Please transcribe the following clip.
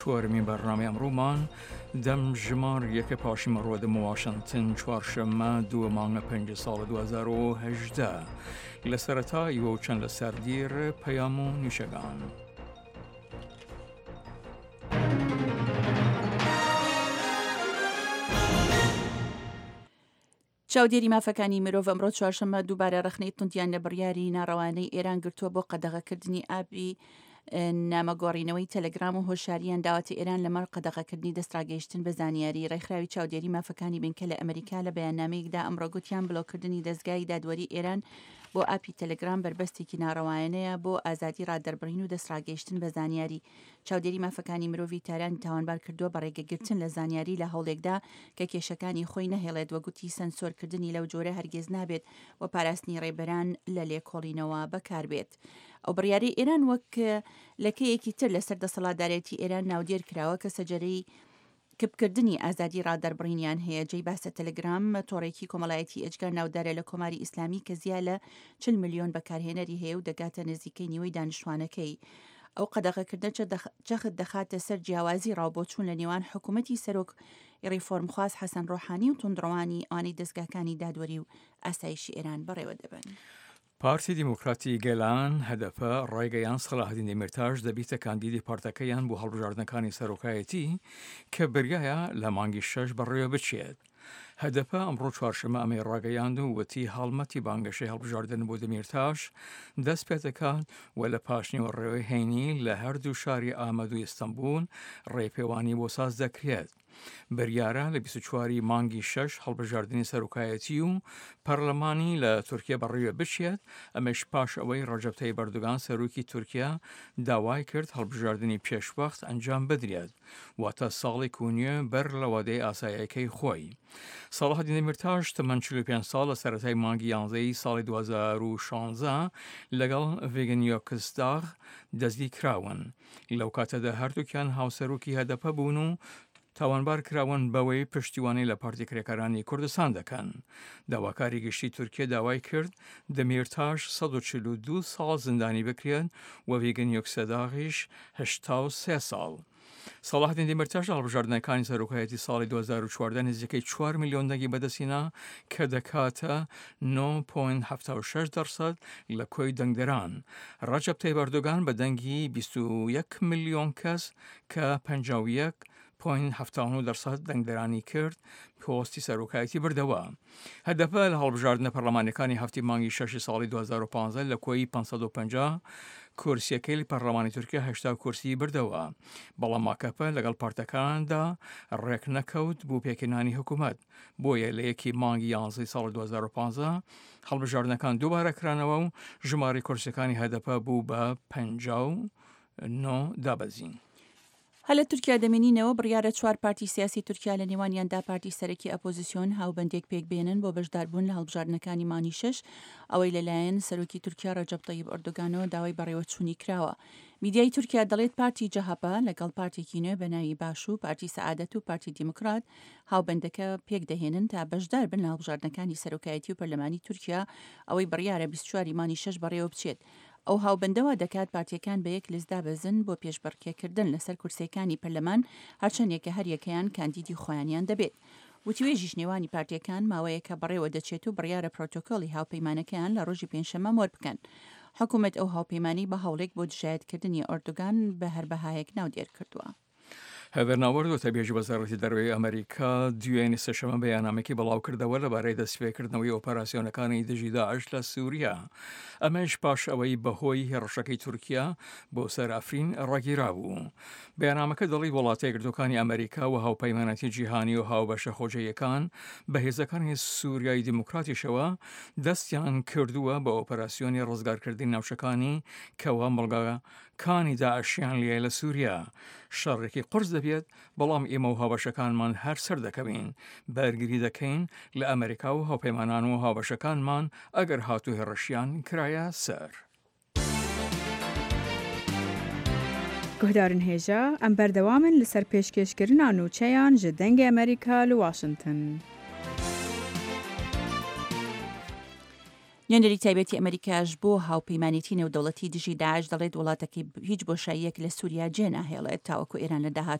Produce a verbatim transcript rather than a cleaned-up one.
چوارمین برنامه امرومان دم ژمار یک پاشم رودم واشنطن چوارشنبه دو مانگ پنج سال دو هزار و هجده لسرتا یو چند لسردیر پیامو نیشگان. چاودێری مافەکانی مرۆڤ ئەمڕۆ چوارشەممە دووبارە ڕخنەی توندیان لە بڕیاری ناڕەوانەی ئێران گرتووە بۆ قەدەغەکردنی ئابی نامەگۆڕینەوەی تەلەگرام و هۆشاریان داواتی ئێران لەمەڕ قەدەغەکردنی دەستڕاگەیشتن بە زانیاری. ڕێکخراوی چاودێری مافەکانی بنکە لە ئەمریکا لە بەیاننامەیەکدا ئەمڕۆ گوتیان بڵاوکردنی دەستگای دادوەری ئێران بۆ ئاپی تەلەگرام بربەستێکی ناڕەوایەنەیە بۆ ئازادی ڕاددەربڕین و دەستڕاگەیشتن بە زانیاری. چاودێری مافەکانی مرۆڤی تارانی تاوانبار کردووە بە ڕێگەگرتن لە زانیاری لە هەوڵێکدا کە کێشەکانی خۆی نەهێڵێت وەگوتی سەنسۆرکردنی لەو جۆرە هەرگیز نابێت و پاراستنی ڕێبەران لە لێکۆڵینەوە بەکاربێت. ئەو بڕیاری ئێران وەک لەکەیەکی تر لەسەر دەسەڵاتدارێتی ئێران ناودێر کراوە کە سەجەرەی کپکردنی ئازادی ڕاددەربڕینیان هەیە. جێی باسە تەلەگرام تۆڕێکی کۆمەڵایەتی ئەجگار ناودارە لە کۆماری ئیسلامی کە زیاد لە چل ملیۆن بەکارهێنەری هەیە و دەگاتە نزیکەی نیوەی دانیشتوانەکەی. ئەو قەدەغەکردن چەخت دەخاتە سەر جیاوازی ڕاوبۆچوون لە نێوان حکوومەتی سەرۆک ڕیفۆرمخواست حەسەن ڕۆحانی و توندڕەوانی ئەوانەی دەستگاکانی دادوەری و ئاسایشی ئێران بەڕێوە دەبن. پارتی دیموکراتی گەلان هەدەفە ڕایگەیان سەلاحەدین دێمیرتاش دەبیتە کاندیدی پارتەکەیان بۆ هەڵبژاردنەکانی سەرۆکایەتی کە بریایە لە مانگی شەش بەڕێوە بچێت. هەدەفە ئەمڕۆ چوارشەممە ئەمەی ڕاگەیاند و وەتی هەڵمەتی بانگەشەی هەڵبژاردن بۆ دەمیرتاش دەست پێ دەکات و لە پاشنیوە ڕێوەی هەینی لە هەردوو شاری ئامەد و ئیستەمبول ڕێپێوانی بۆ ساز دەکرێت. بریارە لە بیست و چواری مانگی شەش هەڵبژاردننی سەرۆکایەتی و پەرلەمانی لە تورکیا بەڕێوە بچێت. ئەمەش پاش ئەوەی ڕەجەب تاییب ئەردۆغان سەرۆکی تورکیا داوای کرد هەڵبژاردننی پێشوەخت ئەنجام بدرێت واتە ساڵێک و نیوە بەر لە وادەی ئاساییەکەی خۆی. سەلاحەدین دێمیرتاش تەمەن چل و پێنج ساڵ لە سەرەتای مانگی یانزەی ساڵی دو هەزار و شانزە لەگەڵ ڤێگنیۆکسداغ دەستگی کراون. لەو کاتەدا هەردووکیان هاوسەرۆکی هەدەپە بوون و تاوانبار کراون بەوەی پشتیوانی لە پارتی کرێکارانی کوردستان دەکەن. داواکاری گشتی تورکیا داوای کرد دەمیرتاش سەد و چل و دوو ساڵ زندانی بکرێن و ڤێگنیۆکسداغیش هەشتا و سێ ساڵ. سەلاحەدین دێمیرتاش هەڵبژاردنەکانی سەرۆکایەتی ساڵی دو هەزار و چواردە نزیکەی چوار ملیۆن دەنگی بەدەستهێنا کە دەکاتە نۆ پۆینت هەفتاد و شەش دەرسەد لە کۆی دەنگدەران. ڕەجەب تاییب ئەردۆغان بە دەنگی بیست و یەک ملیۆن کەس کە پەنجا و یەک پۆینت هەفتاد و نۆ دەرسەد دەنگدەرانی کرد پۆستی سەرۆکایەتی بردەوە. هەدەفە لە هەڵبژاردنە پەرلەمانەکانی هەفتی مانگی شەشی ساڵی دو هەزار و پانزە لە کۆی پەنجسەد و پەنجا کورسیەکەی پەرلەمانی تورکیا هەشتا کورسی بردەوە. بەڵام ماکەپە لەگەڵ پارتەکاندا ڕێک نەکەوت بۆ پێکهێنانی حکوومەت. بۆیە لە یەکی مانگی یانزەی ساڵی دو هەزار و پانزە هەڵبژاردنەکان دووبارە کرانەوە و ژماری کورسەکانی هەدەپە بوو بە پەنجا و نۆ دابەزین. هەل لە تورکیا دەمێنینەوە بڕیارە چوار پارتی سیاسی تورکیا لە نێوانیاندا پارتی سەرەکی ئەپۆزیسیۆن هاوبەندێک پێک بێنن بۆ بەشداربوون لە هەڵبژاردنەکانی مانی شەش ئەوەی لەلایەن سەرۆکی تورکیا ڕەجەب تاییب ئەردۆغانەوە داوای بەڕێوەچوونی کراوە. میدیای تورکیا دەڵێت پارتی جەهەپە لەگەڵ پارتێکی نوێ بە ناوی باش و پارتی سەعادەت و پارتی دیموکرات هاوبەندەکە پێک دەهێنن تا بەشدار بن لە هەڵبژاردنەکانی سەرۆکایەتی و پەرلەمانی تورکیا ئەوەی بڕیارە بیست و چواری مانی شەش بەڕێوە بچێت. ئەو هاوبەندەوە دەکات پارتیەکان بە یەک لەستدا بەزن بۆ پێشبڕکێکردن لەسەر کورسەکانی پەرلەمان هەرچەندێکە هەر یەکەیان کاندیدی خۆیانیان دەبێت. وتیوێژیش نێوانی پارتیەکان ماوەیەکە بەڕێوە دەچێت و بڕیارە پرۆتۆکۆلی هاوپەیمانەکەیان لە ڕۆژی پێنجشەممە مۆر بکەن. حکوومەت ئەو هاوپەیمانی بە هەوڵێک بۆ دژایەتکردنی ئەردۆغان بە هەربەهایەک ناودێر کردووە. هەڤەرناوەرد و تەبێژی وەزارەتی دەرەوەی ئەمریکا دوێنی سەشەمە بەیاننامێکی بەڵاو کردەوە لەبارەی دەستپێکردنەوەی ئۆپەراسیۆنەکانی دژی داعش لە سووریا. ئەمەش پاش ئەوەی بەهۆی هێرشەکەی تورکیا بۆ سەرافرین ڕاگیرا بوو. بەیاننامەکە دەڵی وڵاتە یەکگرتووەکانی ئەمریکا و هاوپەیمانەتی جیهانی و هاوبەشە خۆجەیەکان بە هێزەکانی سووریای دیموکراتیشەوە دەستیان کردووە بە ئۆپەراسیۆنی ڕزگارکردنی ناوچەکانی کەوا مڵگەکانی داعشیان لێ لە سووریا. شەڕێکی قرس دەبێت بەڵام ئێمە و هاوبەشەکانمان هەر سەر دەکەوین. بەرگری دەکەین لە ئەمریکا و هاوپەیمانان و هاوبەشەکانمان ئەگەر هاتوو هێڕەشیان کرایە سەر. گوهدارن هێژە ئەم بەردەوامن لەسەر پێشکەشکردنا نوچەیان ji dengê ئەمریکا li Washington. نوێنەری تایبەتی ئەمریکاش بۆ هاوپەیمانیتی نێودەوڵەتی دژی داعش دەڵێت وڵاتەکەی هیچ بۆشاییەک لە سووریا جێ ناهێڵێت تاوەکو ئێران لە داهات